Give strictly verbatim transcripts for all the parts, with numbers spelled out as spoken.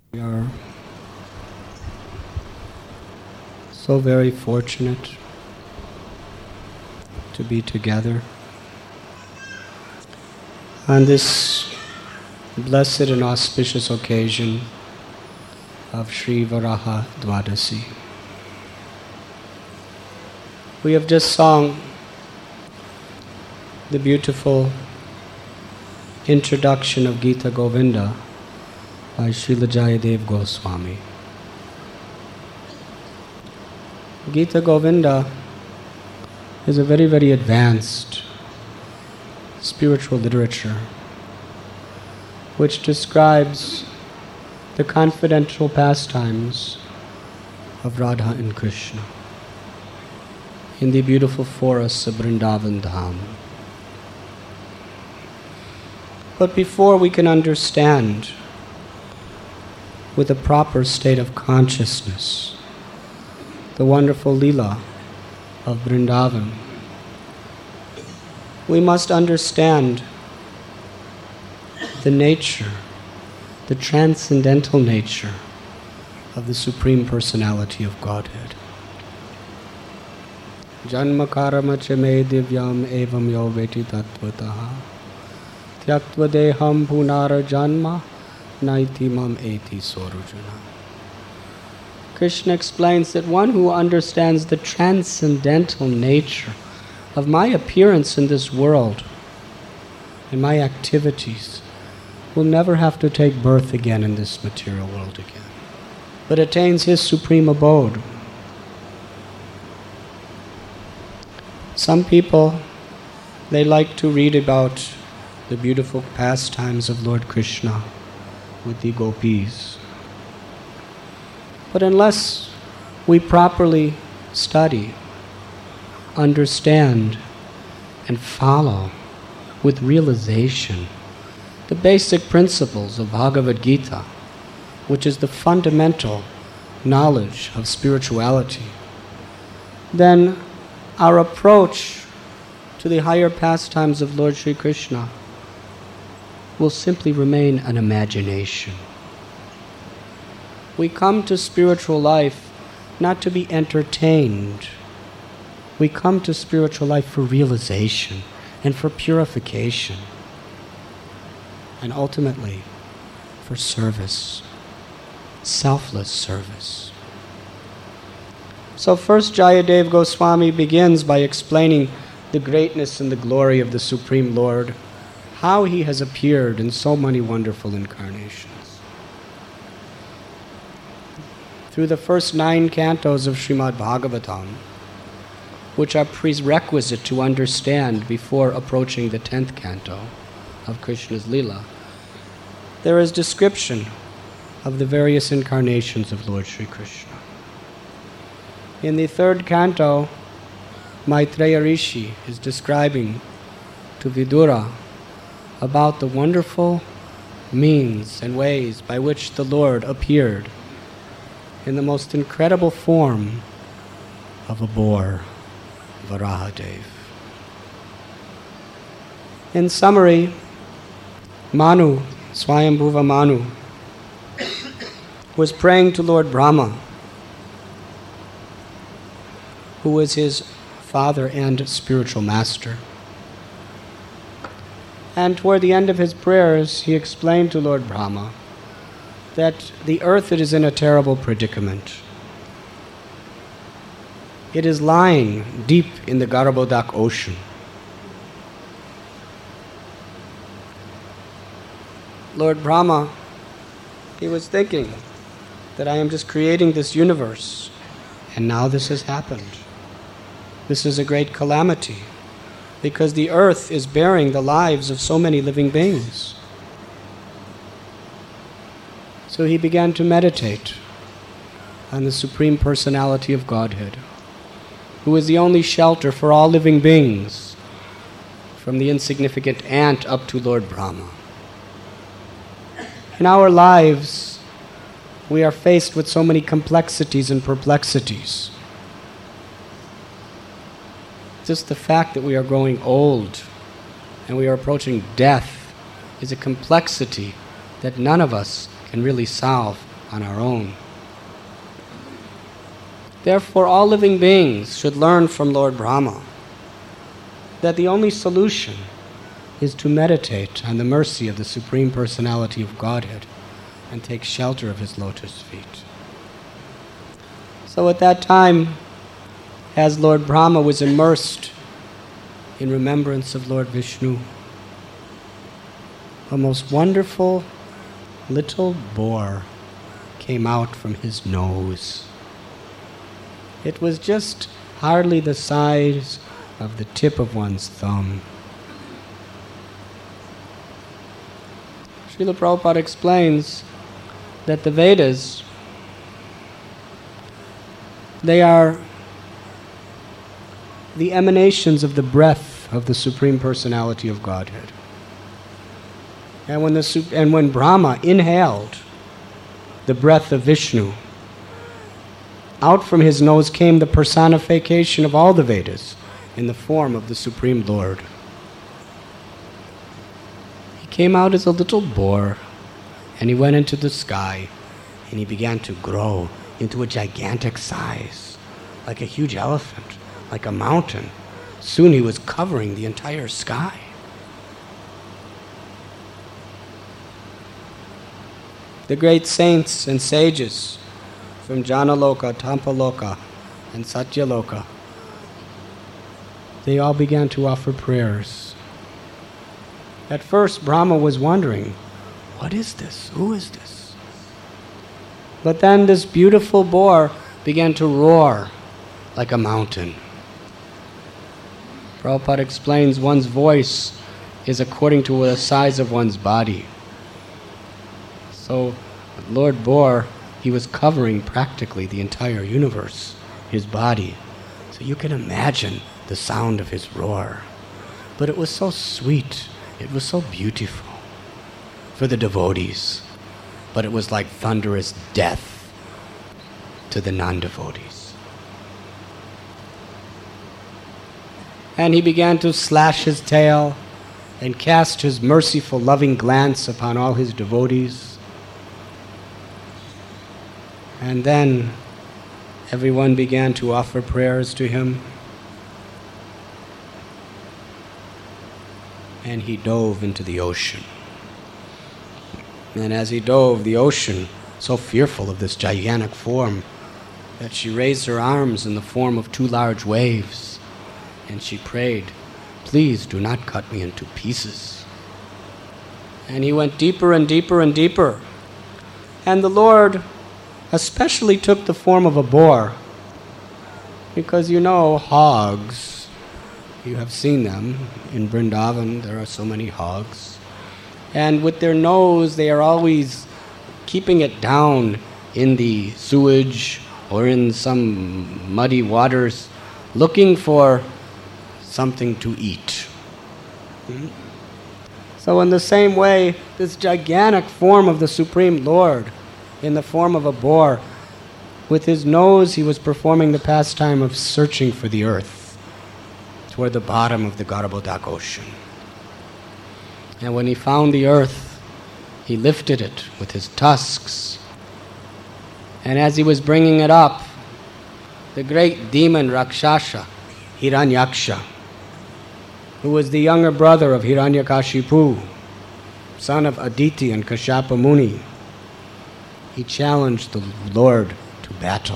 We are so very fortunate to be together on this blessed and auspicious occasion of Sri Varaha Dwadasi. We have just sung the beautiful introduction of Gita Govinda by Srila Jayadev Goswami. Gita Govinda is a very, very advanced spiritual literature which describes the confidential pastimes of Radha and Krishna in the beautiful forests of Vrindavan Dham. But before we can understand with a proper state of consciousness the wonderful Leela of Vrindavan, we must understand the nature, the transcendental nature of the Supreme Personality of Godhead. Janma karma cha me divyam evam yo veti tattvataha tyaktva deham punara janma naiti mam eti sorujana. Krishna explains that one who understands the transcendental nature of my appearance in this world and my activities will never have to take birth again in this material world again, but attains his supreme abode. Some people, they like to read about the beautiful pastimes of Lord Krishna with the gopis. But unless we properly study, understand, and follow with realization the basic principles of Bhagavad Gita, which is the fundamental knowledge of spirituality, then our approach to the higher pastimes of Lord Sri Krishna will simply remain an imagination. We come to spiritual life not to be entertained. We come to spiritual life for realization and for purification, and ultimately for service, selfless service. So first Jayadev Goswami begins by explaining the greatness and the glory of the Supreme Lord, how he has appeared in so many wonderful incarnations. Through the first nine cantos of Srimad Bhagavatam, which are prerequisite to understand before approaching the tenth canto of Krishna's Leela, there is description of the various incarnations of Lord Sri Krishna. In the third canto, Maitreya Rishi is describing to Vidura about the wonderful means and ways by which the Lord appeared in the most incredible form of a boar, Varahadev. In summary, Manu, Swayambhuva Manu, was praying to Lord Brahma, who was his father and spiritual master. And toward the end of his prayers, he explained to Lord Brahma that the earth is in a terrible predicament. It is lying deep in the Garbhodak ocean. Lord Brahma, he was thinking that I am just creating this universe, and now this has happened. This is a great calamity, because the earth is bearing the lives of so many living beings. So he began to meditate on the Supreme Personality of Godhead, who is the only shelter for all living beings, from the insignificant ant up to Lord Brahma. In our lives, we are faced with so many complexities and perplexities. Just the fact that we are growing old and we are approaching death is a complexity that none of us can really solve on our own. Therefore, all living beings should learn from Lord Brahma that the only solution is to meditate on the mercy of the Supreme Personality of Godhead and take shelter of His lotus feet. So at that time, as Lord Brahma was immersed in remembrance of Lord Vishnu, a most wonderful little boar came out from his nose. It was just hardly the size of the tip of one's thumb. Srila Prabhupada explains that the Vedas, they are the emanations of the breath of the Supreme Personality of Godhead. And when, the, and when Brahma inhaled the breath of Vishnu, out from his nose came the personification of all the Vedas in the form of the Supreme Lord. He came out as a little boar, and he went into the sky, and he began to grow into a gigantic size, like a huge elephant, like a mountain. Soon he was covering the entire sky. The great saints and sages from Janaloka, Tampaloka, and Satyaloka, they all began to offer prayers. At first, Brahma was wondering, what is this? Who is this? But then this beautiful boar began to roar like a mountain. Prabhupada explains one's voice is according to the size of one's body. So, Lord Boar, he was covering practically the entire universe, his body. So you can imagine the sound of his roar. But it was so sweet, it was so beautiful for the devotees. But it was like thunderous death to the non-devotees. And he began to slash his tail and cast his merciful, loving glance upon all his devotees. And then everyone began to offer prayers to him. And he dove into the ocean. And as he dove, the ocean, so fearful of this gigantic form, that she raised her arms in the form of two large waves, and she prayed, "Please do not cut me into pieces." And he went deeper and deeper and deeper. And the Lord especially took the form of a boar, because you know hogs, you have seen them in Vrindavan, there are so many hogs, and with their nose they are always keeping it down in the sewage or in some muddy waters, looking for something to eat. Hmm? So in the same way, this gigantic form of the Supreme Lord, in the form of a boar, with his nose he was performing the pastime of searching for the earth toward the bottom of the Garbhodak ocean. And when he found the earth, he lifted it with his tusks. And as he was bringing it up, the great demon Rakshasa, Hiranyaksha, who was the younger brother of Hiranyakashipu, son of Aditi and Kashyapa Muni, he challenged the Lord to battle.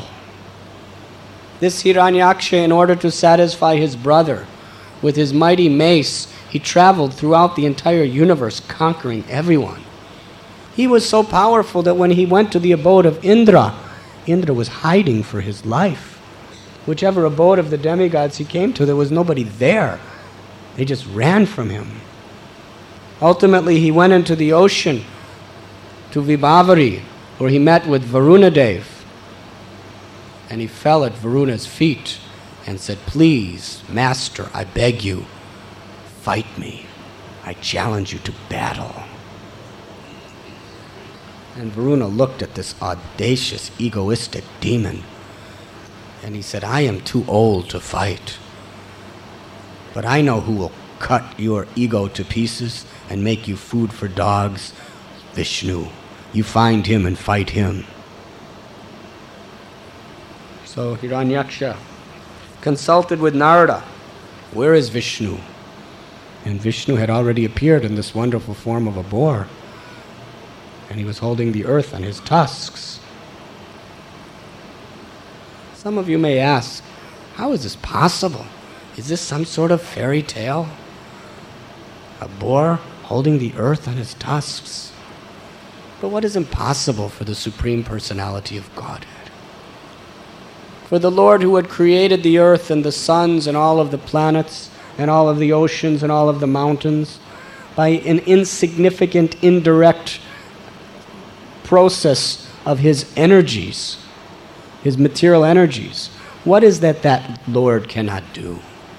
This Hiranyaksha, in order to satisfy his brother, with his mighty mace, he traveled throughout the entire universe, conquering everyone. He was so powerful that when he went to the abode of Indra, Indra was hiding for his life. Whichever abode of the demigods he came to, there was nobody there. They just ran from him. Ultimately, he went into the ocean to Vibhavari, where he met with Varunadev. And he fell at Varuna's feet and said, "Please, Master, I beg you, fight me. I challenge you to battle." And Varuna looked at this audacious, egoistic demon, and he said, "I am too old to fight. But I know who will cut your ego to pieces and make you food for dogs. Vishnu. You find him and fight him." So Hiranyaksha consulted with Narada. Where is Vishnu? And Vishnu had already appeared in this wonderful form of a boar. And he was holding the earth on his tusks. Some of you may ask, how is this possible? Is this some sort of fairy tale? A boar holding the earth on his tusks? But what is impossible for the Supreme Personality of Godhead? For the Lord who had created the earth and the suns and all of the planets and all of the oceans and all of the mountains by an insignificant, indirect process of his energies, his material energies. What is that that Lord cannot do?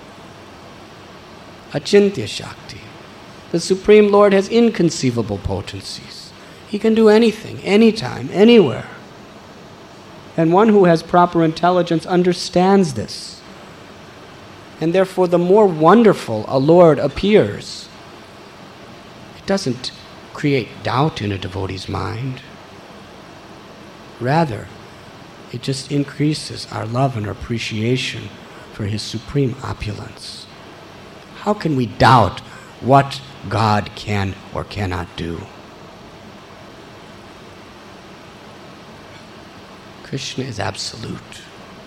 Achintya Shakti. The Supreme Lord has inconceivable potencies. He can do anything, anytime, anywhere. And one who has proper intelligence understands this. And therefore, the more wonderful a Lord appears, it doesn't create doubt in a devotee's mind. Rather, it just increases our love and appreciation for his supreme opulence. How can we doubt what God can or cannot do? Krishna is absolute.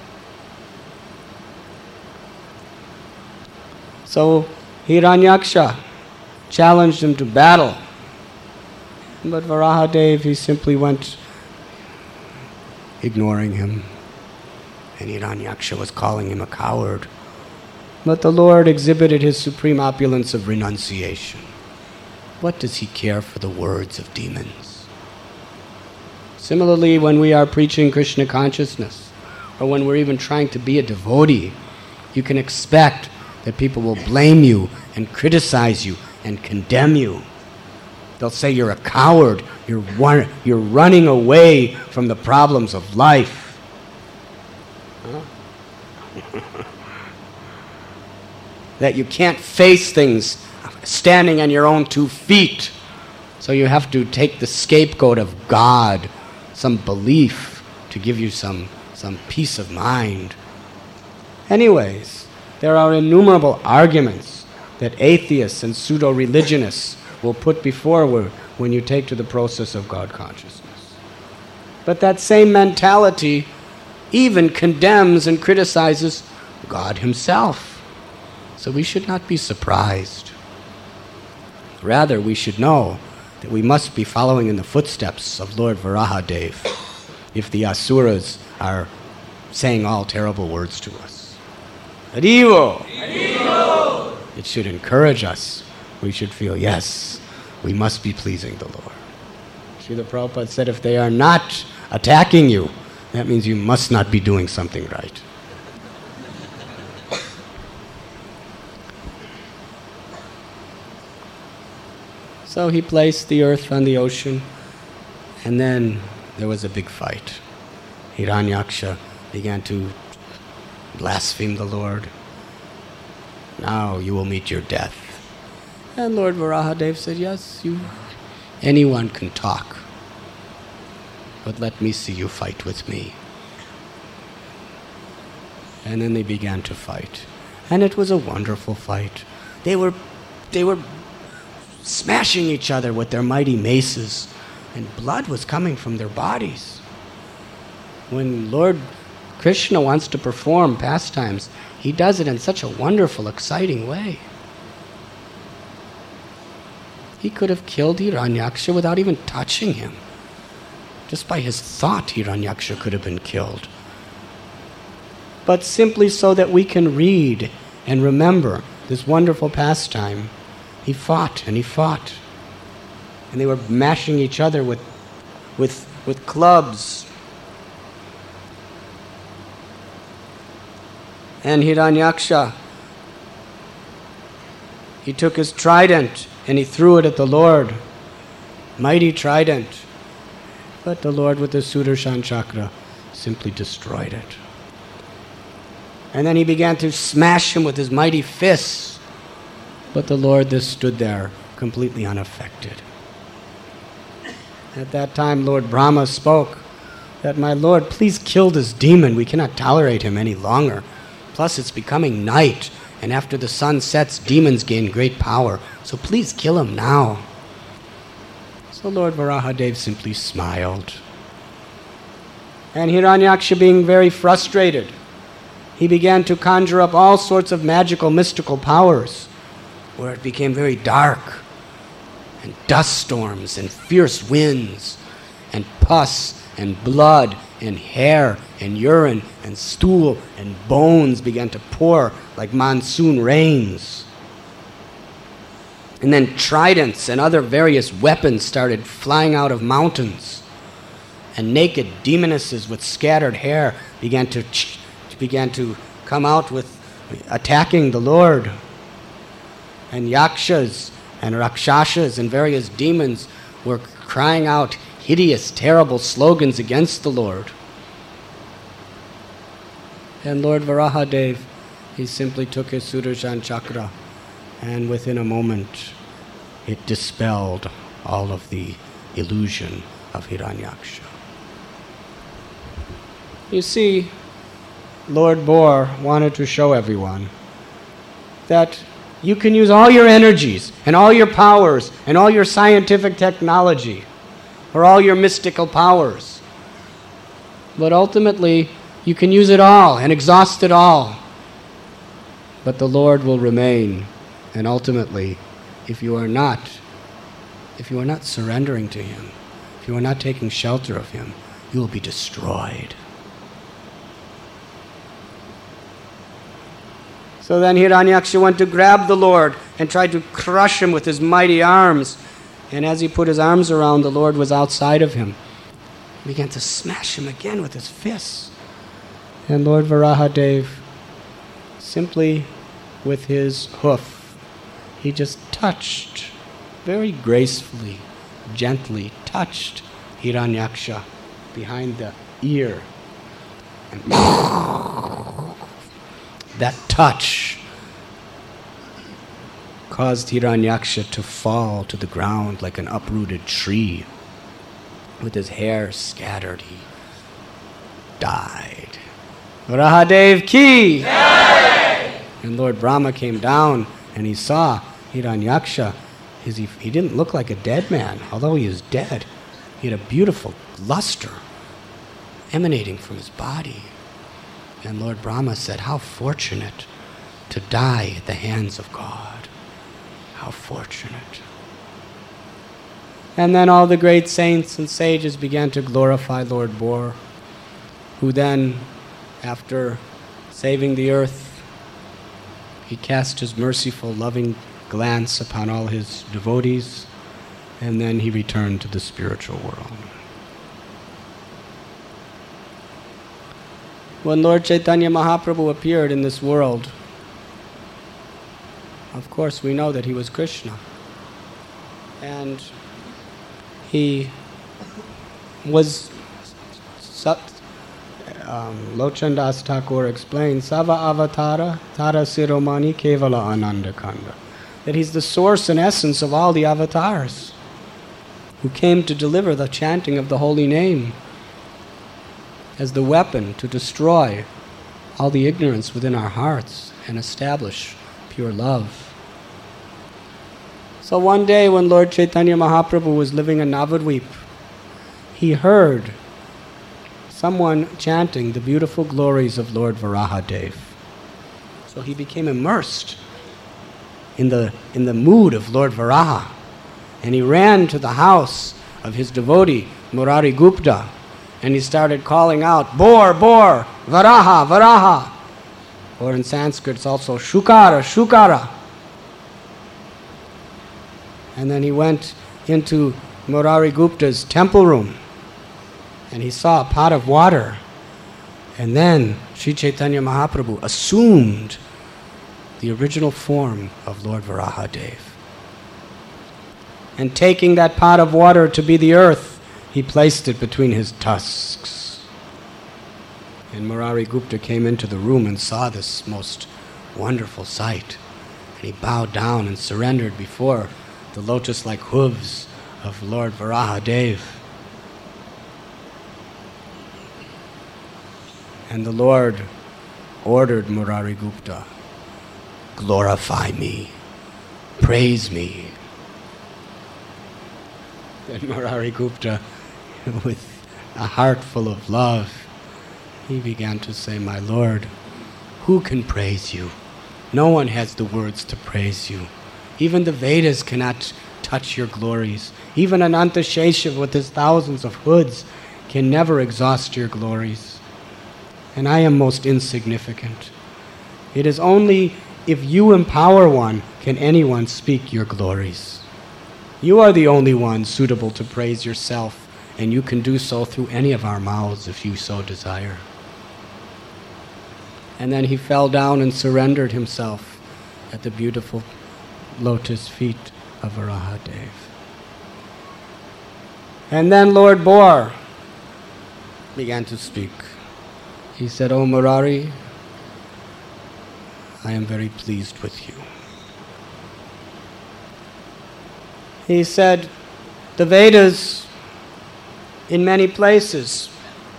So Hiranyaksha challenged him to battle. But Varahadev, he simply went ignoring him. And Hiranyaksha was calling him a coward. But the Lord exhibited his supreme opulence of renunciation. What does he care for the words of demons? Similarly, when we are preaching Krishna consciousness, or when we're even trying to be a devotee, you can expect that people will blame you and criticize you and condemn you. They'll say you're a coward, you're, one, you're running away from the problems of life. Huh? That you can't face things standing on your own two feet. So you have to take the scapegoat of God, some belief, to give you some, some peace of mind. Anyways, there are innumerable arguments that atheists and pseudo-religionists will put before you when you take to the process of God consciousness. But that same mentality even condemns and criticizes God himself. So we should not be surprised. Rather, we should know that we must be following in the footsteps of Lord Varahadev if the asuras are saying all terrible words to us. Harivo! Harivo! It should encourage us. We should feel, yes, we must be pleasing the Lord. Srila Prabhupada said, if they are not attacking you, that means you must not be doing something right. So he placed the earth on the ocean, and then there was a big fight. Hiranyaksha began to blaspheme the Lord. Now you will meet your death. And Lord Varahadev said, yes, you, anyone can talk, but let me see you fight with me. And then they began to fight. And it was a wonderful fight. They were, they were smashing each other with their mighty maces, and blood was coming from their bodies. When Lord Krishna wants to perform pastimes, he does it in such a wonderful, exciting way. He could have killed Hiranyaksha without even touching him. Just by his thought, Hiranyaksha could have been killed. But simply so that we can read and remember this wonderful pastime, he fought and he fought. And they were mashing each other with, with, with clubs. And Hiranyaksha, he took his trident and he threw it at the Lord. Mighty trident. But the Lord with the Sudarshan Chakra simply destroyed it. And then he began to smash him with his mighty fists. But the Lord just stood there, completely unaffected. At that time, Lord Brahma spoke, that, "My Lord, please kill this demon. We cannot tolerate him any longer. Plus, it's becoming night, and after the sun sets, demons gain great power. So please kill him now." So Lord Varahadev simply smiled. And Hiranyaksha, being very frustrated, he began to conjure up all sorts of magical, mystical powers, where it became very dark, and dust storms, and fierce winds, and pus, and blood, and hair, and urine, and stool, and bones began to pour like monsoon rains. And then tridents and other various weapons started flying out of mountains. And naked demonesses with scattered hair began to ch- began to come out with attacking the Lord. And yakshas and rakshasas and various demons were crying out hideous, terrible slogans against the Lord. And Lord Varahadev, he simply took his Sudarshan Chakra, and within a moment it dispelled all of the illusion of Hiranyaksha. You see, Lord Boar wanted to show everyone that you can use all your energies and all your powers and all your scientific technology or all your mystical powers, but ultimately you can use it all and exhaust it all, but the Lord will remain. And ultimately, if you are not, if you are not surrendering to Him, if you are not taking shelter of Him, you will be destroyed. So then Hiranyaksha went to grab the Lord and tried to crush him with his mighty arms. And as he put his arms around, the Lord was outside of him. He began to smash him again with his fists. And Lord Varahadev, simply with his hoof, he just touched, very gracefully, gently touched Hiranyaksha behind the ear. And that touch caused Hiranyaksha to fall to the ground like an uprooted tree. With his hair scattered, he died. Varahadev ki! Jai! And Lord Brahma came down and he saw Hiranyaksha. His, he, he didn't look like a dead man, although he is dead. He had a beautiful luster emanating from his body. And Lord Brahma said, "How fortunate to die at the hands of God. How fortunate." And then all the great saints and sages began to glorify Lord Boar, who then, after saving the earth, he cast his merciful, loving glance upon all his devotees, and then he returned to the spiritual world. When Lord Chaitanya Mahaprabhu appeared in this world, of course we know that he was Krishna. And he was, um, Lochan Das Thakur explained, Sava Avatara Tara Siromani Kevala Ananda Kanda, that he's the source and essence of all the avatars who came to deliver the chanting of the holy name as the weapon to destroy all the ignorance within our hearts and establish pure love. So one day when Lord Chaitanya Mahaprabhu was living in Navadvip, he heard someone chanting the beautiful glories of Lord Varahadev. So he became immersed in the, in the mood of Lord Varaha, and he ran to the house of his devotee, Murari Gupta, and he started calling out, "Boar, Boar, Varaha, Varaha." Or in Sanskrit it's also Shukara, Shukara. And then he went into Murari Gupta's temple room and he saw a pot of water. And then Sri Chaitanya Mahaprabhu assumed the original form of Lord Varahadev. And taking that pot of water to be the earth, he placed it between his tusks. And Murari Gupta came into the room and saw this most wonderful sight. And he bowed down and surrendered before the lotus-like hooves of Lord Varahadev. And the Lord ordered Murari Gupta, glorify me, praise me. Then Murari Gupta, with a heart full of love, he began to say, my Lord, who can praise you? No one has the words to praise you. Even the Vedas cannot touch your glories. Even Anantashesha with his thousands of hoods can never exhaust your glories. And I am most insignificant. It is only if you empower one can anyone speak your glories. You are the only one suitable to praise yourself, and you can do so through any of our mouths if you so desire. And then he fell down and surrendered himself at the beautiful lotus feet of Varahadev. And then Lord Boar began to speak. He said, O Murari, I am very pleased with you. He said, the Vedas, in many places,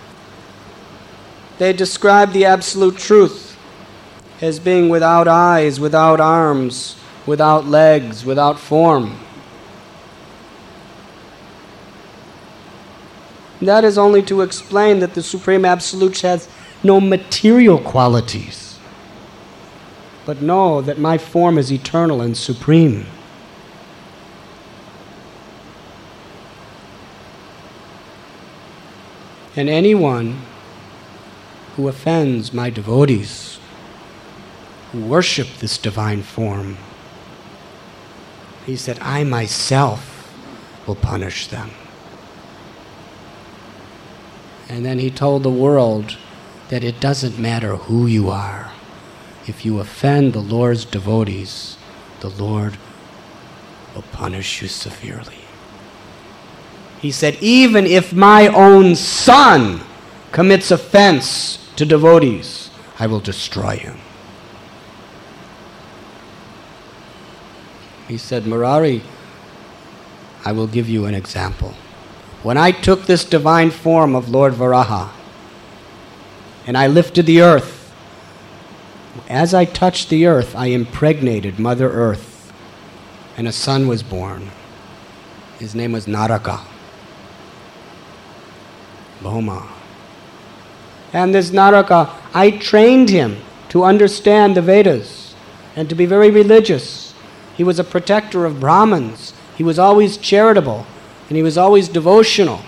they describe the absolute truth as being without eyes, without arms, without legs, without form. That is only to explain that the Supreme Absolute has no material qualities. But know that my form is eternal and supreme. And anyone who offends my devotees, who worship this divine form, he said, I myself will punish them. And then he told the world that it doesn't matter who you are. If you offend the Lord's devotees, the Lord will punish you severely. He said, even if my own son commits offense to devotees, I will destroy him. He said, Murari, I will give you an example. When I took this divine form of Lord Varaha and I lifted the earth, as I touched the earth, I impregnated Mother Earth, and a son was born. His name was Naraka, Bhoma. And this Naraka, I trained him to understand the Vedas and to be very religious. He was a protector of Brahmins. He was always charitable, and he was always devotional.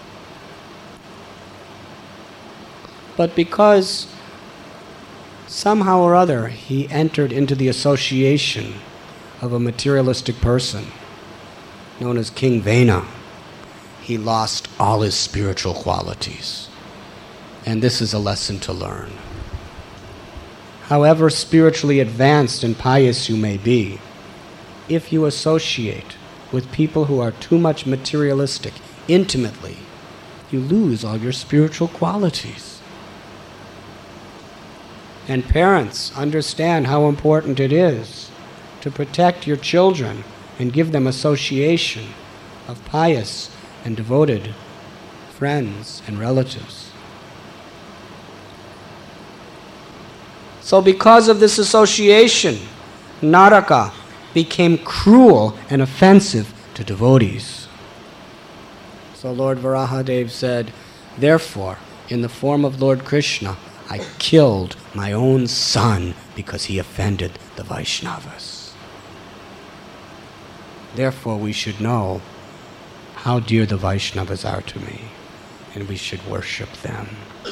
But because somehow or other he entered into the association of a materialistic person known as King Vena, he lost all his spiritual qualities. And this is a lesson to learn. However spiritually advanced and pious you may be, if you associate with people who are too much materialistic intimately, you lose all your spiritual qualities. And parents, understand how important it is to protect your children and give them association of pious and devoted friends and relatives. So because of this association, Naraka became cruel and offensive to devotees. So Lord Varahadev said, therefore, in the form of Lord Krishna, I killed my own son because he offended the Vaishnavas. Therefore, we should know how dear the Vaishnavas are to me, and we should worship them.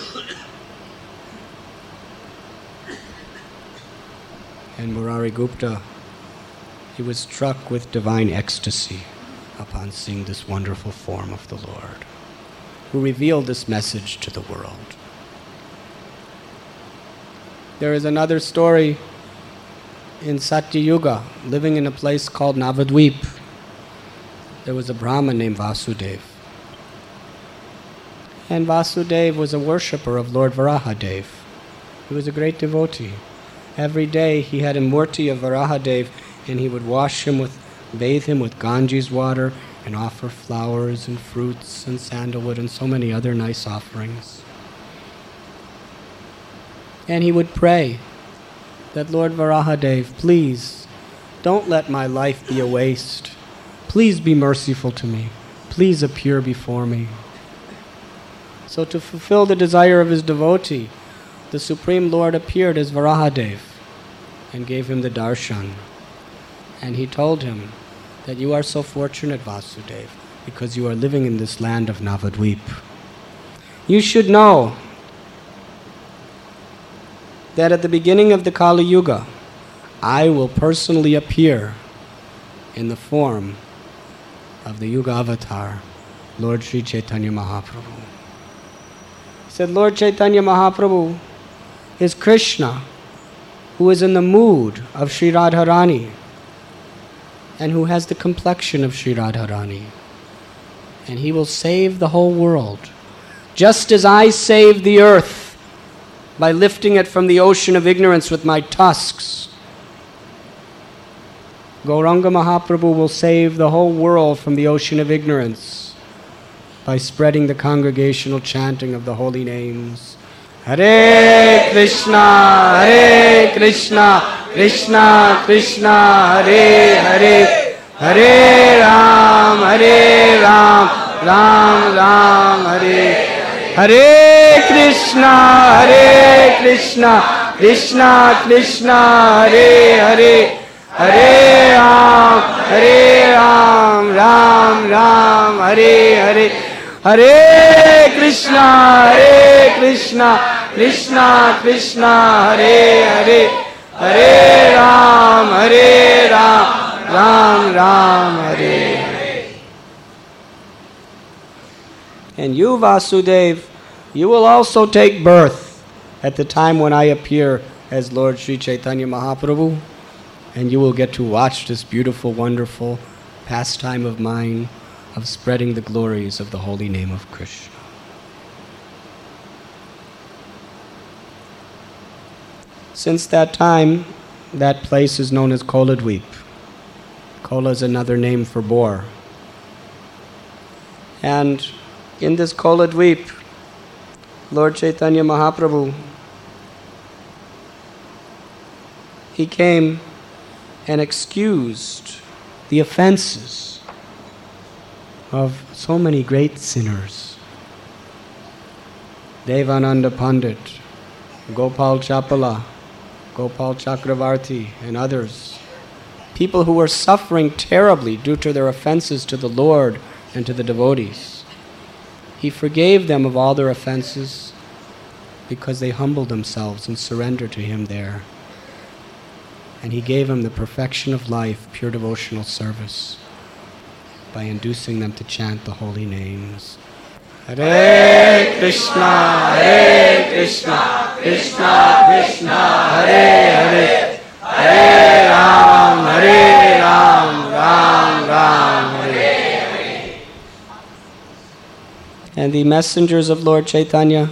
And Murari Gupta, he was struck with divine ecstasy upon seeing this wonderful form of the Lord, who revealed this message to the world. There is another story in Satyayuga, living in a place called Navadvip. There was a Brahmin named Vasudev. And Vasudev was a worshipper of Lord Varahadev. He was a great devotee. Every day he had a murti of Varahadev, and he would wash him with, bathe him with Ganges water and offer flowers and fruits and sandalwood and so many other nice offerings. And he would pray that, Lord Varahadev, please don't let my life be a waste. Please be merciful to me. Please appear before me. So to fulfill the desire of his devotee, the Supreme Lord appeared as Varahadev and gave him the darshan. And he told him that you are so fortunate, Vasudeva, because you are living in this land of Navadvip. You should know that at the beginning of the Kali Yuga, I will personally appear in the form of the Yuga Avatar, Lord Sri Chaitanya Mahaprabhu. He said, Lord Chaitanya Mahaprabhu is Krishna, who is in the mood of Sri Radharani and who has the complexion of Sri Radharani. And he will save the whole world, just as I saved the earth by lifting it from the ocean of ignorance with my tusks. Gauranga Mahaprabhu will save the whole world from the ocean of ignorance by spreading the congregational chanting of the holy names. Hare Krishna, Hare Krishna, Krishna Krishna, Hare Hare, Hare Ram, Hare Ram, Ram Ram, Hare Hare Krishna, Hare Krishna, Krishna Krishna, Hare Hare, Hare Ram, Hare Ram, Ram Ram, Hare Hare. Hare Krishna, Hare Krishna, Krishna Krishna, Hare Hare, Hare Ram, Hare Ram, Ram Ram, Hare Hare. And you, Vasudeva, you will also take birth at the time when I appear as Lord Sri Chaitanya Mahaprabhu, and you will get to watch this beautiful, wonderful pastime of mine of spreading the glories of the holy name of Krishna. Since that time, that place is known as Koladweep. Kola is another name for boar. And in this Koladweep, Lord Chaitanya Mahaprabhu, he came and excused the offenses of so many great sinners. Devananda Pandit, Gopal Chapala, Gopal Chakravarti, and others. People who were suffering terribly due to their offenses to the Lord and to the devotees. He forgave them of all their offenses because they humbled themselves and surrendered to Him there. And He gave them the perfection of life, pure devotional service, by inducing them to chant the holy names. Hare Krishna, Hare Krishna, Krishna Krishna, Hare Hare, Hare Ram, Hare Ram, Ram Ram, Hare Hare. And the messengers of Lord Chaitanya,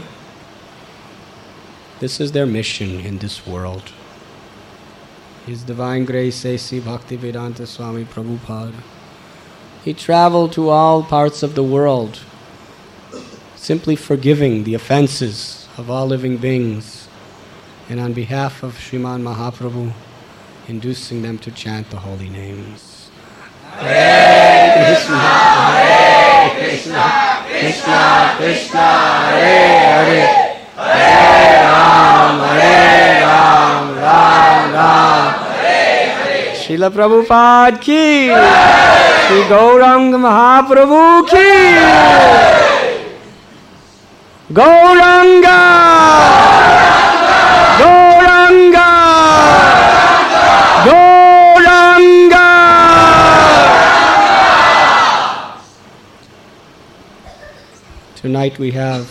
this is their mission in this world. His Divine Grace A C Bhaktivedanta Swami Prabhupada, he traveled to all parts of the world, simply forgiving the offenses of all living beings, and on behalf of Sriman Mahaprabhu, inducing them to chant the holy names. Hare Krishna, Hare Krishna, Krishna Krishna, Hare Hare, Hare Ram, Hare Ram, Ram Ram, Hare Hare. Srila Prabhupada ki, Shri Gauranga Mahaprabhu ki. Gauranga! Gauranga! Gauranga! Tonight we have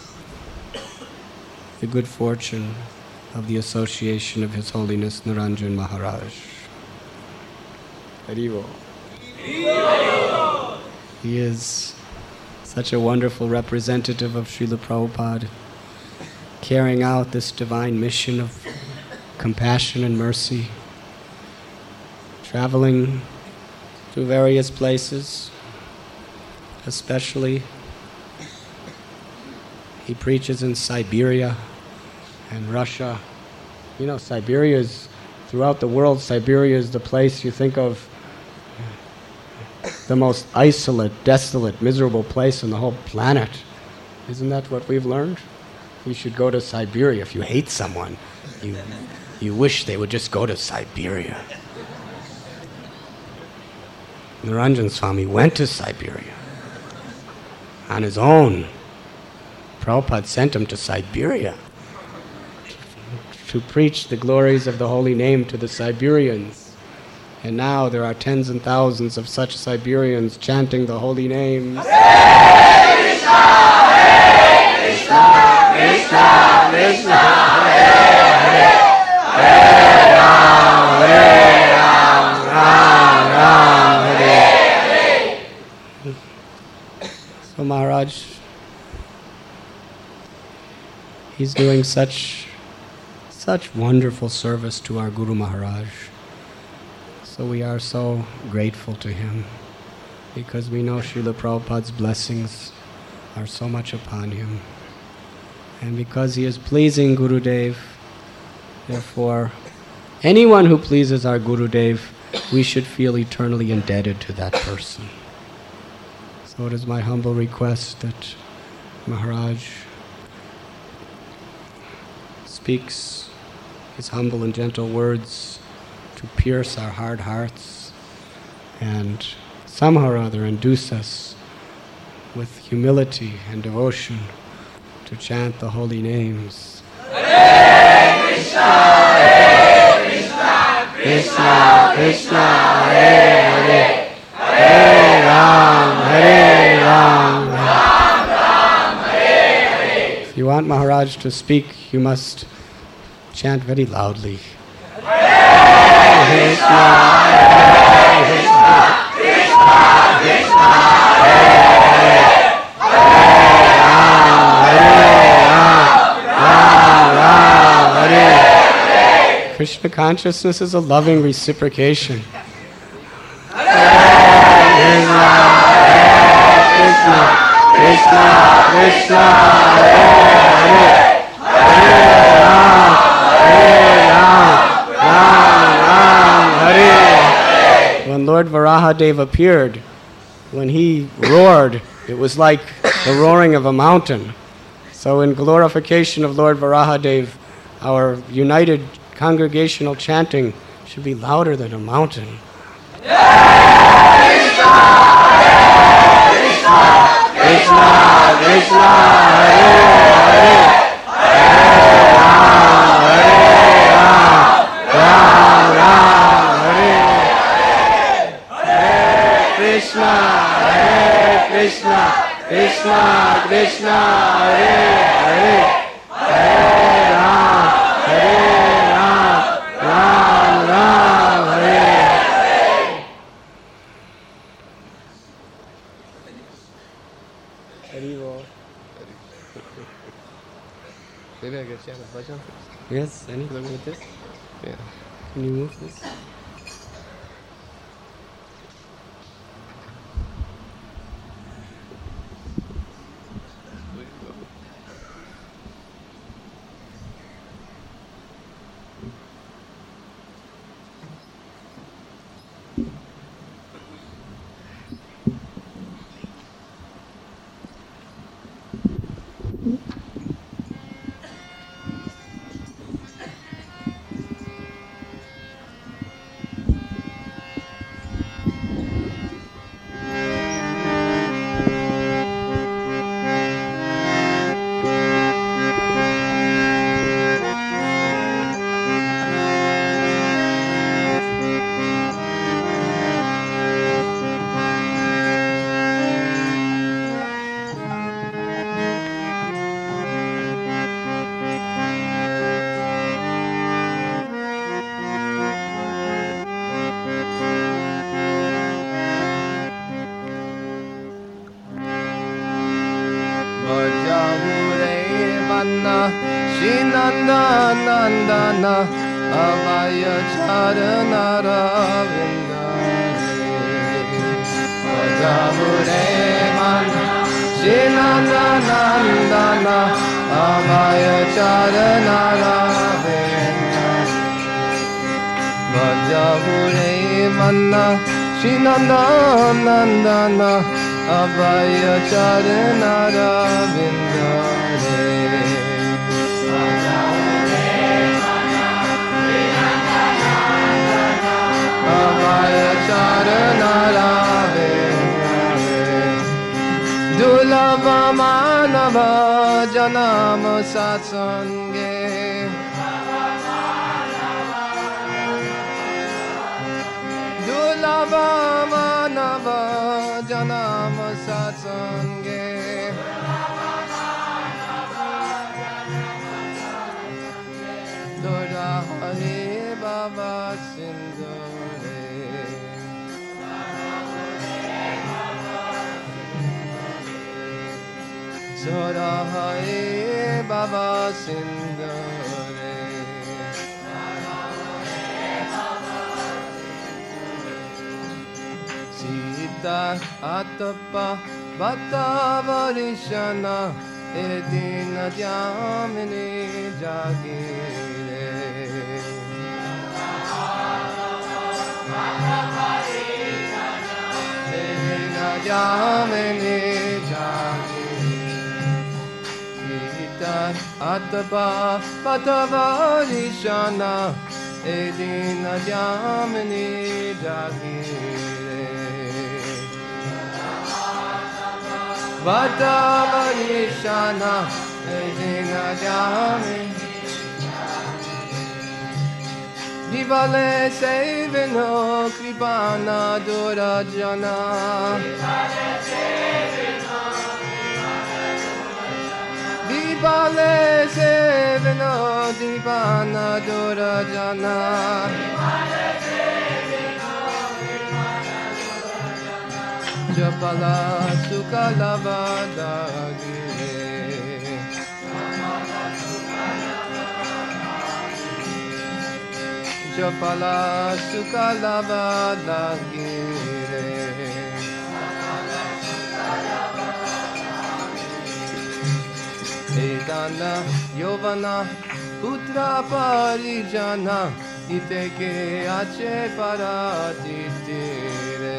the good fortune of the association of His Holiness Niranjan Maharaj. Haribo. He is such a wonderful representative of Srila Prabhupada, carrying out this divine mission of compassion and mercy, traveling to various places, especially he preaches in Siberia and Russia. You know, Siberia is, throughout the world, Siberia is the place you think of, the most isolate, desolate, miserable place on the whole planet. Isn't that what we've learned? You should go to Siberia. If you hate someone, you, you wish they would just go to Siberia. Niranjan Swami went to Siberia on his own. Prabhupada sent him to Siberia to preach the glories of the holy name to the Siberians. And now there are tens and thousands of such Siberians chanting the holy names. Hare Krishna, Hare Krishna, Krishna, Krishna, Hare Hare, Hare Ram, Hare Ram, Ram Ram, Hare Hare. So Maharaj, he's doing such, such wonderful service to our Guru Maharaj. So we are so grateful to him because we know Srila Prabhupada's blessings are so much upon him. And because he is pleasing Gurudev, therefore, anyone who pleases our Gurudev, we should feel eternally indebted to that person. So it is my humble request that Maharaj speaks his humble and gentle words to pierce our hard hearts and somehow or other induce us with humility and devotion to chant the holy names. Hare Krishna, Hare Krishna, Krishna Krishna, Hare Hare, Hare Ram, Hare Ram, Ram Ram, Hare Hare. If you want Maharaj to speak, you must chant very loudly. Krishna, Hare Krishna, Krishna Krishna, Hare Hare, Hare Ram, Hare Ram, Ram Ram, Hare Hare. Krishna consciousness is a loving reciprocation. Hare Krishna, Hare Krishna, Krishna Krishna, Hare Hare, Hare Ram, Hare Ram, Ram Ram, Hare. When Lord Varahadev appeared, when he roared, it was like the roaring of a mountain. So in glorification of Lord Varahadev, our united congregational chanting should be louder than a mountain. Hare Krishna, Hare Krishna, Krishna Krishna, Hare Hare, Hare Ram, Hare Ram, Ram Ram, Hare Hare. Hare Krishna, Hare Krishna, Krishna Krishna, Hare Hare, Hare Ram, Hare Ram, Ram Ram, Hare. Hare. Maybe I can share the bhajan. Yes, anything with this? Yeah. Can you move this? Shinandanandana Avaya Charanaravinda Vajamure Mana Shinandanandana Abhaya Charanaravinda Vajahure Manna Shinanda Nandana Abhaya Charanaravinda Abhaya Charanaravinda Dulava Manava Janama Satsange Dulava Manava Janama Satsange Dora Hari Baba Sindore Dora Hari Baba Sindore Sita Atapa Bata Varishana Edina Jamini Jagire Edina Jamini Jagire Atapa Patavarishana Edina Jamini Jagire Vatavarishana Edina Jamini Vivale Sevino Kripana Durajana Vivale Sevino Kripana Durajana Japala Sukalavada Gire Japala Sukalavada Gire Edana Yovana Putra Parijana Iteke Ache Paratitire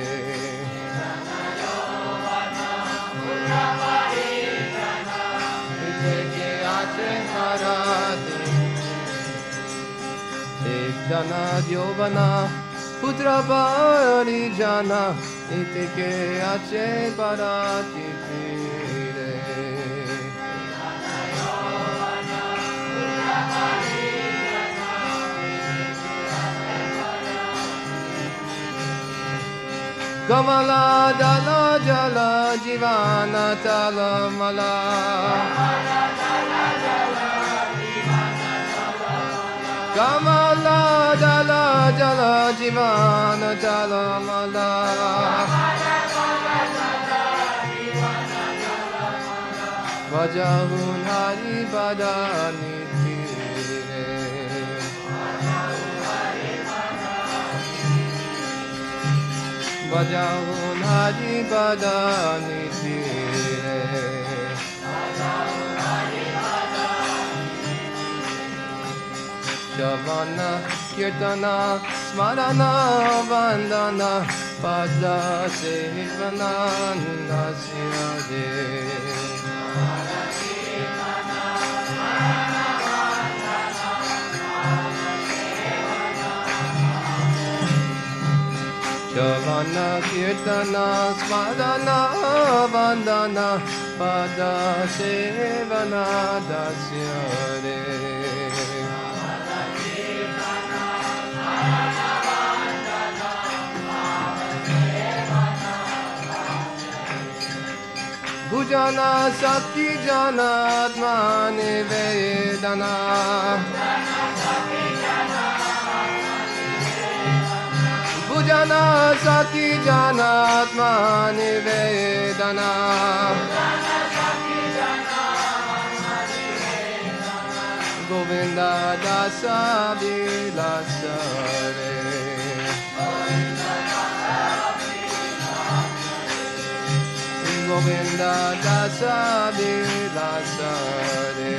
Ekdana Yovana Putra Parijana Iteke Ache Paratitire Kamala Dala Jala Jivana Talamala Kamala Dala Jala Jivana Talamala Vajahun Hari Badani Vajahun Hari Badani Tire Shavana Kirtana Smarana Vandana Pada Sevana Nasyade Shavana Kirtana Smadana Vandana Pada Sevana Dasyare Bhujana Sakti Jana Atmane Vedana Bhujana Sakti Jana Atmane Vedana Govinda Dasa Vilasare Govinda Dasa Vilasa Re.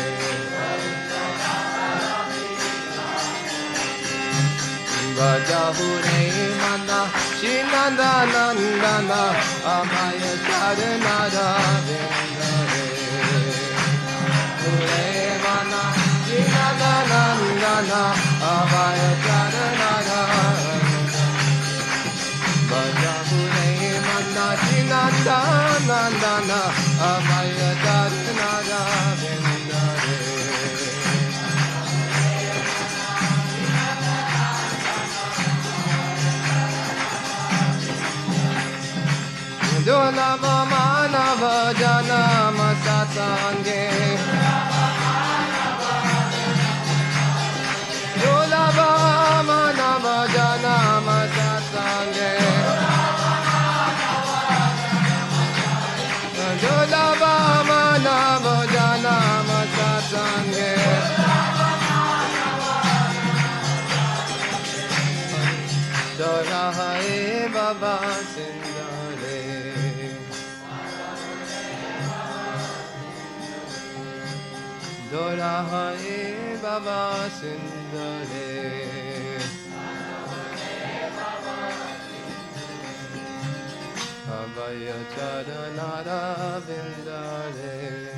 Vajahure Mana Shinanda Nandana Amaya Charanada Vindare. Hure Mana Shinanda Nandana Amaya Charanada. Vajahure Mana Shinanda Nandana Amaya Charanada Vindare. Dolava manava janama satange. Dolava manava janama satange. Dolava manava janama satange. Dorahae Baba Sindare. Dorahae Baba Sindare. Abhaya Charanara Vindare.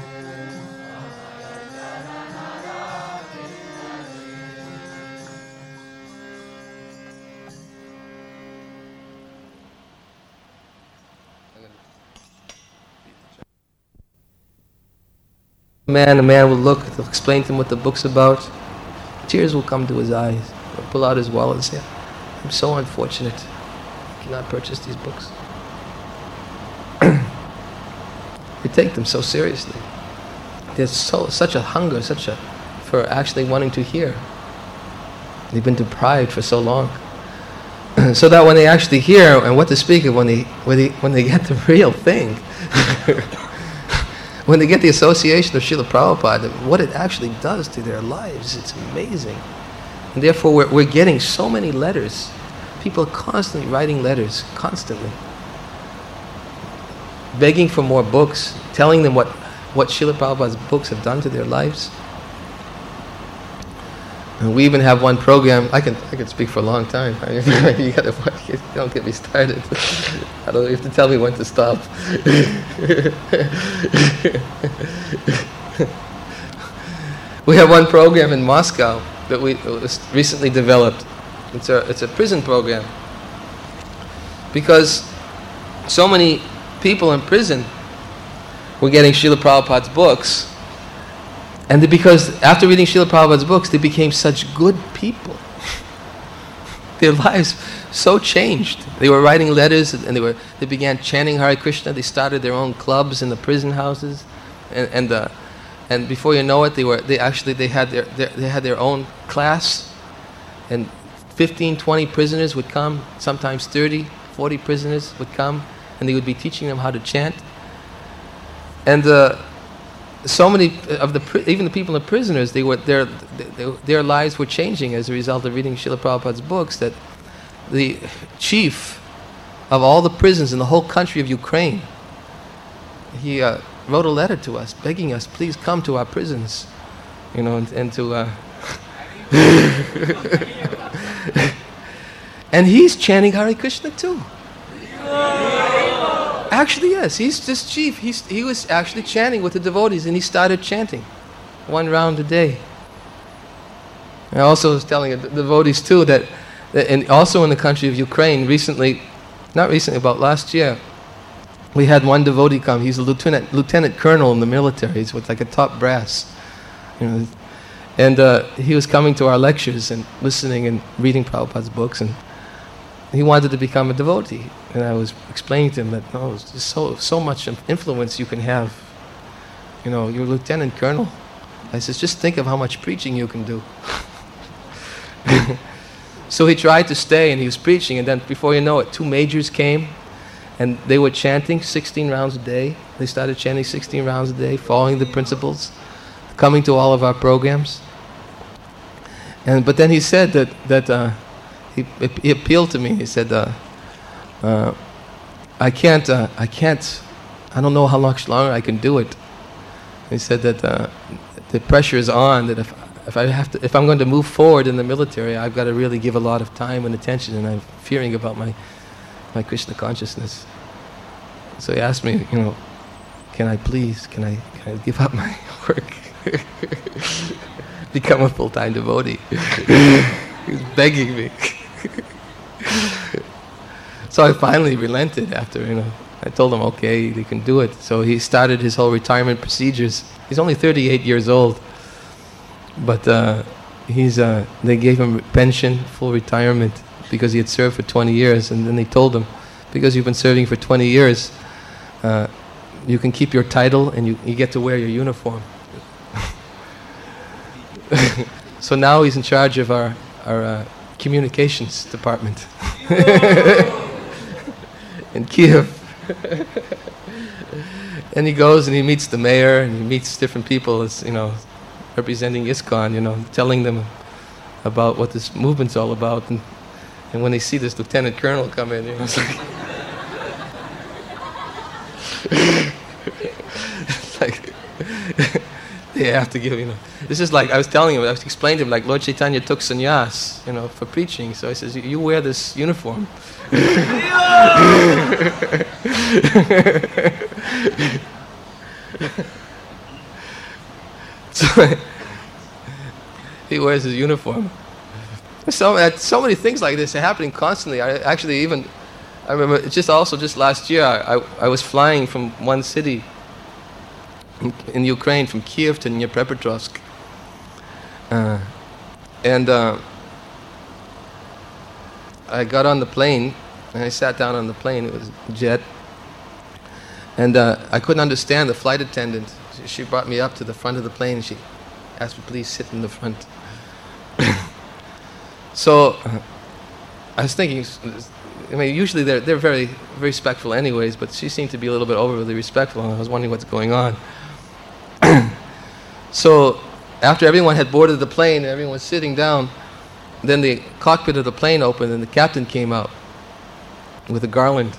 Man, a man will look, they'll explain to him what the book's about. Tears will come to his eyes. He'll pull out his wallet and say, I'm so unfortunate. I cannot purchase these books. They take them so seriously. There's so such a hunger, such a for actually wanting to hear. They've been deprived for so long. So that when they actually hear and what to speak of, when they when they when they get the real thing, when they get the association of Srila Prabhupada, what it actually does to their lives, it's amazing. And therefore we're, we're getting so many letters. People are constantly writing letters, constantly. Begging for more books, telling them what, what Srila Prabhupada's books have done to their lives. And we even have one program. I can I can speak for a long time. you gotta you don't get me started. I don't. You have to tell me when to stop. We have one program in Moscow that we was recently developed. It's a it's a prison program because so many people in prison were getting Srila Prabhupada's books. And because after reading Srila Prabhupada's books, they became such good people. Their lives so changed. They were writing letters, and they were they began chanting Hare Krishna. They started their own clubs in the prison houses, and and uh, and before you know it, they were they actually they had their, their they had their own class, and fifteen, twenty prisoners would come, sometimes thirty, forty prisoners would come, and they would be teaching them how to chant. And uh, so many of the, even the people in the prisoners, they were their their, their lives were changing as a result of reading Srila Prabhupada's books. That the chief of all the prisons in the whole country of Ukraine, he uh, wrote a letter to us, begging us, please come to our prisons, you know, and, and to. Uh, and he's chanting Hare Krishna too. Actually, yes, he's just chief. He's, he was actually chanting with the devotees, and he started chanting one round a day. I also was telling the devotees too that, that and also in the country of Ukraine, recently, not recently, about last year, we had one devotee come. He's a lieutenant lieutenant colonel in the military. He's with like a top brass, you know, and uh, he was coming to our lectures and listening and reading Prabhupada's books, and he wanted to become a devotee. And I was explaining to him that, no, there's so, so much influence you can have. You know, you're a lieutenant colonel. I said, just think of how much preaching you can do. So he tried to stay, and he was preaching, and then before you know it, two majors came, and they were chanting sixteen rounds a day. They started chanting sixteen rounds a day, following the principles, coming to all of our programs. And but then he said that, that uh, he, he appealed to me. He said, uh, Uh, I can't. Uh, I can't I don't know how much longer I can do it. He said that uh, the pressure is on, that if if I have to, if I'm going to move forward in the military, I've got to really give a lot of time and attention, and I'm fearing about my my Krishna consciousness. So he asked me, you know, can I please, can I, can I give up my work, become a full-time devotee? He was begging me. So I finally relented after, you know, I told him, okay, they can do it. So he started his whole retirement procedures. He's only thirty-eight years old, but uh, he's uh, they gave him pension, full retirement, because he had served for twenty years. And then they told him, because you've been serving for twenty years, uh, you can keep your title and you, you get to wear your uniform. So now he's in charge of our, our uh, communications department in Kiev. And he goes and he meets the mayor and he meets different people, as you know, representing ISKCON, you know, telling them about what this movement's all about. And, and when they see this lieutenant colonel come in, you know, it's like, it's like they have to give, you know. This is like, I was telling him, I was explaining to him, like Lord Chaitanya took sannyas, you know, for preaching. So he says, you wear this uniform. So he wears his uniform. So, uh, so many things like this are happening constantly. I actually even, I remember, it's just also just last year, I, I, I was flying from one city in, in Ukraine, from Kiev to Dnipropetrovsk. Uh, and uh, I got on the plane, and I sat down on the plane. It was a jet. And uh, I couldn't understand the flight attendant. She, she brought me up to the front of the plane, and she asked me, please sit in the front. So uh, I was thinking, I mean, usually they're, they're very, very respectful anyways, but she seemed to be a little bit overly respectful, and I was wondering what's going on. So after everyone had boarded the plane and everyone was sitting down, then the cockpit of the plane opened and the captain came out with a garland.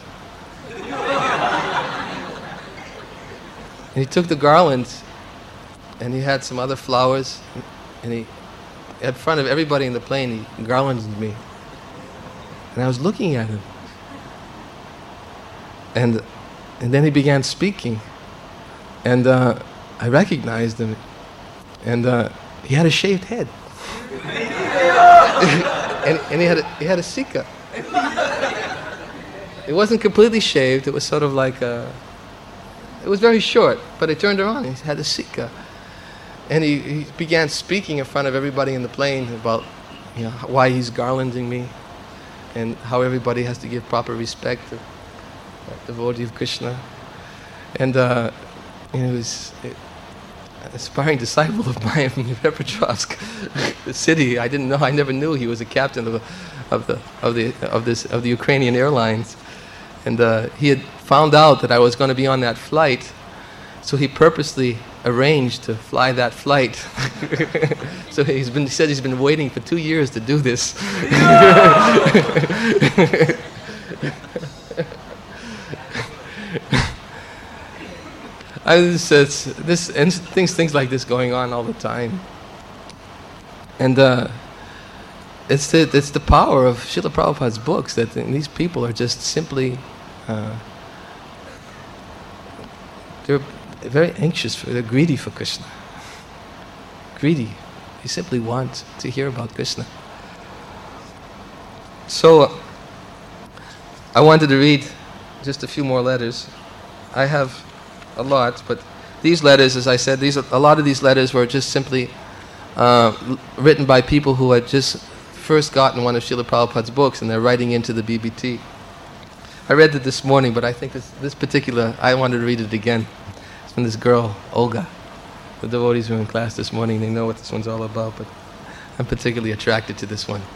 And he took the garland and he had some other flowers, and he, in front of everybody in the plane, he garlanded me. And I was looking at him. And and then he began speaking. And uh, I recognized him. And uh, he had a shaved head. and and he, had a, he had a sikha. It wasn't completely shaved. It was sort of like a... It was very short, but it turned around. He had a sikha. And he, he began speaking in front of everybody in the plane about, you know, why he's garlanding me and how everybody has to give proper respect to the devotee of Krishna. And uh, you know, he was an aspiring disciple of mine from Dnipropetrovsk, the city. I didn't know. I never knew he was a captain of the of the of the of this of the Ukrainian Airlines. And uh, he had found out that I was going to be on that flight, so he purposely arranged to fly that flight. So he's been, he said he's been waiting for two years to do this. I just, it's, this and things things like this going on all the time. And uh, it's the it's the power of Srila Prabhupada's books that these people are just simply uh, they're very anxious for, they're greedy for Krishna. Greedy. They simply want to hear about Krishna. So uh, I wanted to read just a few more letters. I have a lot, but these letters, as I said, these a lot of these letters were just simply uh, l- written by people who had just first gotten one of Srila Prabhupada's books, and they're writing into the B B T. I read it this morning, but I think this, this particular, I wanted to read it again. It's from this girl, Olga. The devotees who were in class this morning, they know what this one's all about, but I'm particularly attracted to this one.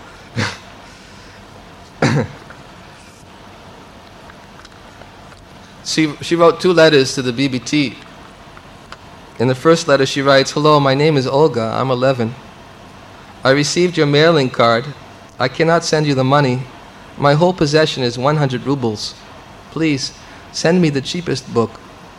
She, she wrote two letters to the B B T. In the first letter she writes, "Hello, my name is Olga, I'm eleven. I received your mailing card. I cannot send you the money. My whole possession is one hundred rubles. Please, send me the cheapest book.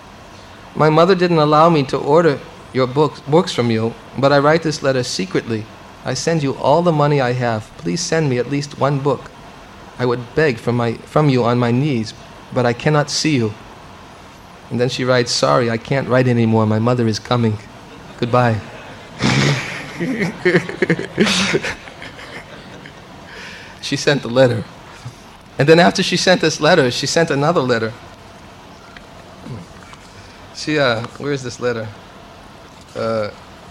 My mother didn't allow me to order your books, books from you, but I write this letter secretly. I send you all the money I have. Please send me at least one book. I would beg from, my, from you on my knees, but I cannot see you. And then she writes, sorry, I can't write anymore. My mother is coming. Goodbye. She sent the letter. And then after she sent this letter, she sent another letter. She, uh, where is this letter? Uh,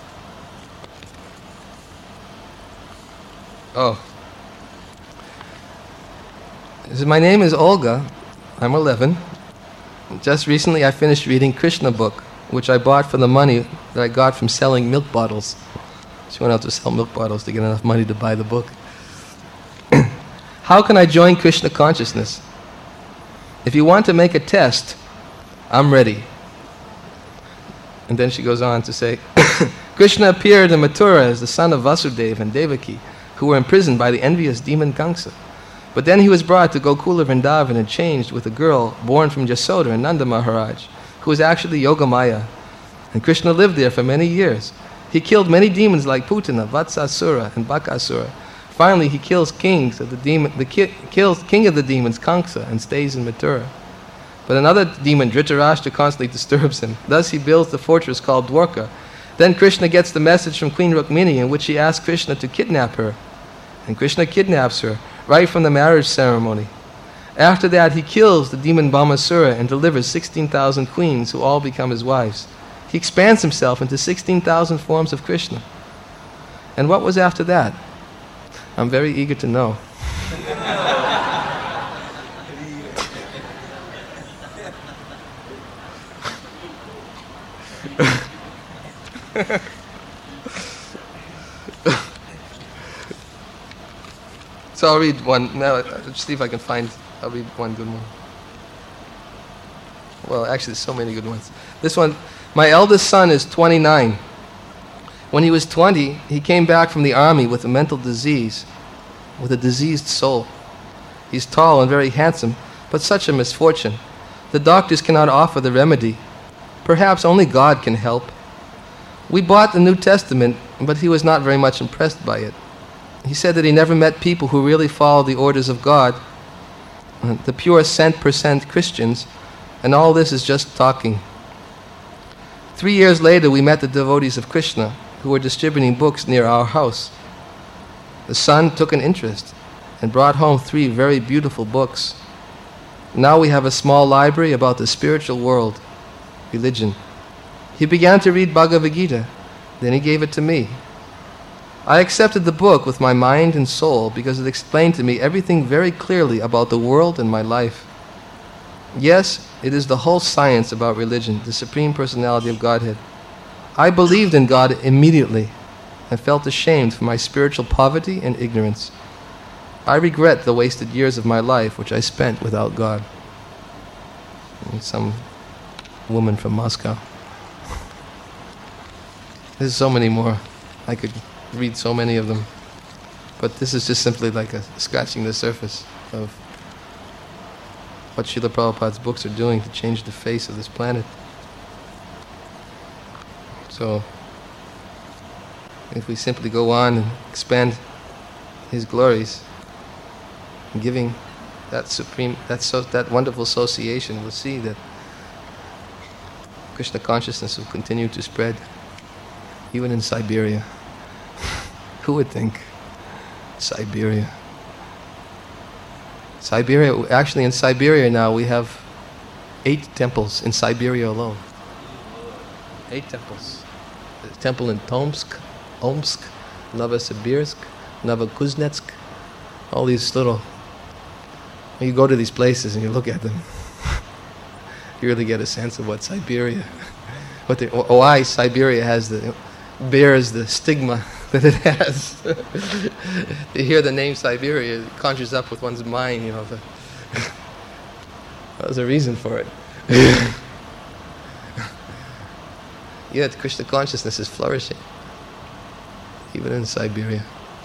oh. She said, my name is Olga. I'm eleven. Just recently I finished reading Krishna book, which I bought for the money that I got from selling milk bottles. She went out to sell milk bottles to get enough money to buy the book. How can I join Krishna consciousness? If you want to make a test, I'm ready. And then she goes on to say, Krishna appeared in Mathura as the son of Vasudeva and Devaki, who were imprisoned by the envious demon Kamsa. But then he was brought to Gokula Vrindavan and changed with a girl born from Yasoda and Nanda Maharaj, who was actually Yogamaya. And Krishna lived there for many years. He killed many demons like Putana, Vatsasura, and Bakasura. Finally, he kills kings of the demon, the ki- kills king of the demons, Kamsa, and stays in Mathura. But another demon, Dhritarashtra, constantly disturbs him. Thus he builds the fortress called Dwarka. Then Krishna gets the message from Queen Rukmini in which he asks Krishna to kidnap her. And Krishna kidnaps her right from the marriage ceremony. After that, he kills the demon Bhamasura and delivers sixteen thousand queens who all become his wives. He expands himself into sixteen thousand forms of Krishna. And what was after that? I'm very eager to know. So I'll read one. Now, let's see if I can find. I'll read one good one. Well, actually, there's so many good ones. This one, my eldest son is twenty-nine. When he was twenty, he came back from the army with a mental disease, with a diseased soul. He's tall and very handsome, but such a misfortune. The doctors cannot offer the remedy. Perhaps only God can help. We bought the New Testament, but he was not very much impressed by it. He said that he never met people who really follow the orders of God, the pure cent percent Christians, and all this is just talking. Three years later, we met the devotees of Krishna, who were distributing books near our house. The son took an interest and brought home three very beautiful books. Now we have a small library about the spiritual world, religion. He began to read Bhagavad Gita. Then he gave it to me. I accepted the book with my mind and soul because it explained to me everything very clearly about the world and my life. Yes, it is the whole science about religion, the Supreme Personality of Godhead. I believed in God immediately and felt ashamed for my spiritual poverty and ignorance. I regret the wasted years of my life which I spent without God. And some woman from Moscow. There's so many more. I could read so many of them. But this is just simply like a scratching the surface of what Srila Prabhupada's books are doing to change the face of this planet. So, if we simply go on and expand his glories, and giving that supreme, that so, that wonderful association, we'll see that Krishna consciousness will continue to spread, even in Siberia. Who would think? Siberia. Siberia, actually in Siberia now we have eight temples in Siberia alone. Eight temples. The temple in Tomsk, Omsk, Novosibirsk, Novokuznetsk, all these little... You go to these places and you look at them, you really get a sense of what Siberia, what the, why Siberia has the, bears the stigma that it has. You hear the name Siberia, it conjures up with one's mind, you know, the, there's a reason for it. Yet Krishna consciousness is flourishing, even in Siberia.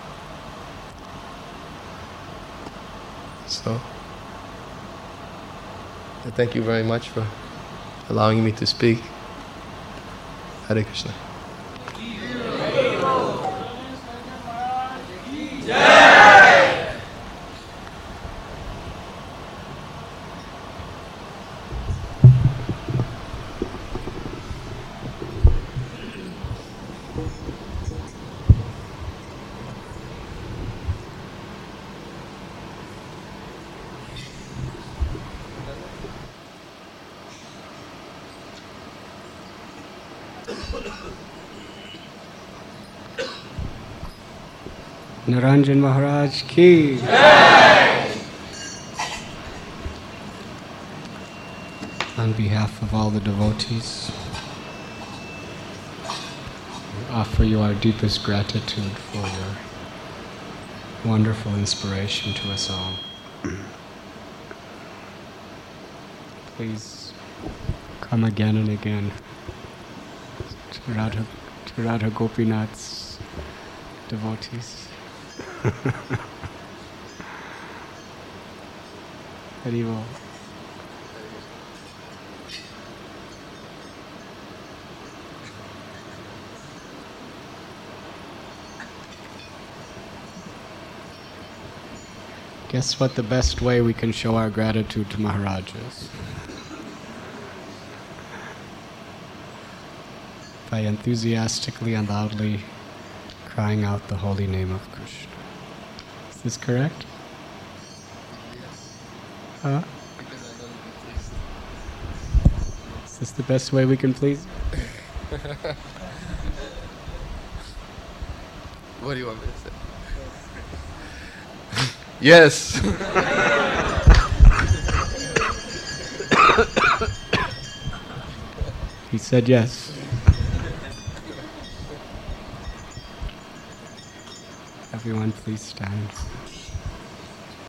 So, I thank you very much for allowing me to speak. Hare Krishna. Niranjan Maharaj ki. On behalf of all the devotees, we offer you our deepest gratitude for your wonderful inspiration to us all. Please come again and again to Radha, to Radha Gopinath's devotees. Haribol. Guess what the best way we can show our gratitude to Maharaj is? By enthusiastically and loudly crying out the holy name of Krishna. Is this correct? Yes. Huh? Because I know you can please. Is this the best way we can please? What do you want me to say? Yes. He said yes. Everyone please stand.